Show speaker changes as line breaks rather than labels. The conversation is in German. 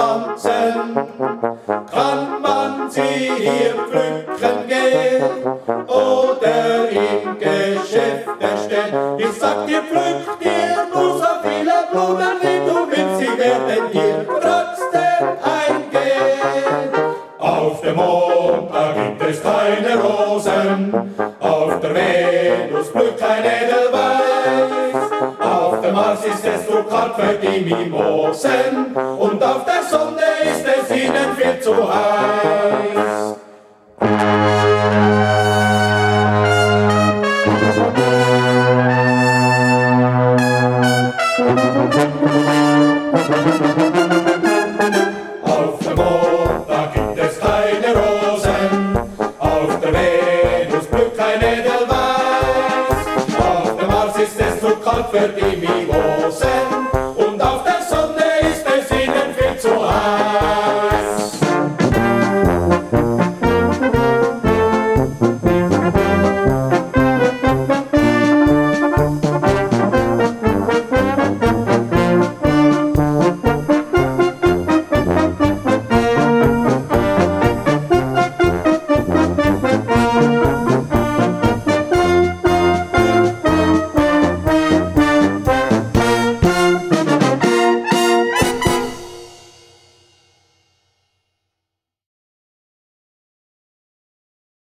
Pflanzen. Kann man sie hier pflücken gehen oder im Geschäfte stehen? Ich sag dir, pflück dir nur so viele Blumen, wie du willst, sie werden dir trotzdem eingehen. Auf dem Mond, da gibt es keine Rosen, auf der Venus blüht kein Edelweiß, auf dem Mars ist es zu kalt für die Mimosen und auf der Sonne ist es ihnen viel zu heiß.